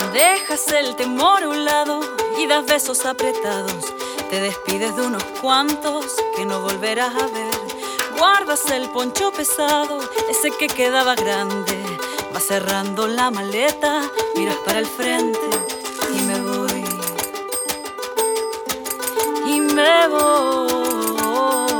Dejas el temor a un lado y das besos apretados. Te despides de unos cuantos que no volverás a ver. Guardas el poncho pesado, ese que quedaba grande. Vas cerrando la maleta, miras para el frente y me voy. Y me voy.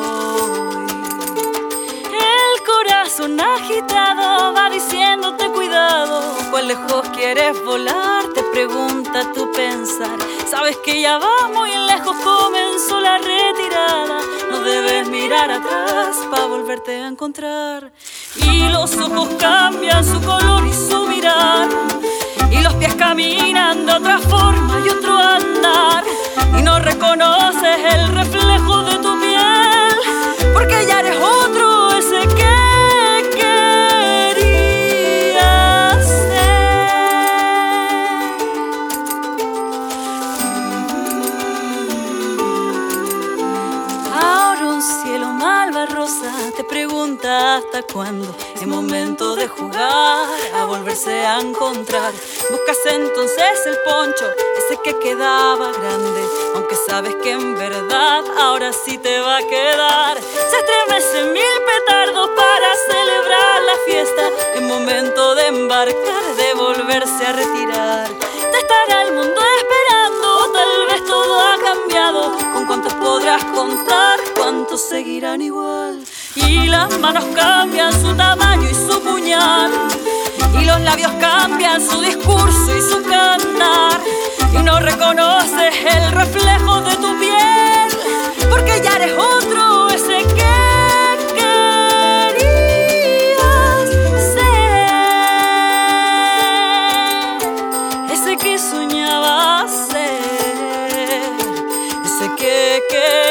El corazón agitado va diciéndote cuidado. ¿Cuán lejos quieres volar? Te pregunta tu pensar. Sabes que ya va muy lejos, comenzó la retirada. No debes mirar atrás para volverte a encontrar. Y los ojos cambian su color y su mirar. Y los pies caminan de otra forma y otro andar. Y no reconoces el reflejo de tu piel, porque ya eres otro, ese que querías ser. Ahora un cielo malva rosa te pregunta hasta cuándo es momento de jugar a volverse a encontrar. Buscas entonces el poncho, ese que quedaba grande, aunque sabes que en verdad ahora sí te va a quedar. Se estremecen mil petardos para celebrar la fiesta. Es momento de embarcar, de volverse a retirar. Te estará el mundo esperando, tal vez todo ha cambiado. ¿Con cuántos podrás contar? ¿Cuántos seguirán igual? Y las manos cambian su tamaño y su puñal. Y los labios cambian su discurso y su cantar. Y no reconoces el reflejo de tu piel, porque ya eres otro, ese que querías ser. Ese que soñabas ser. Ese que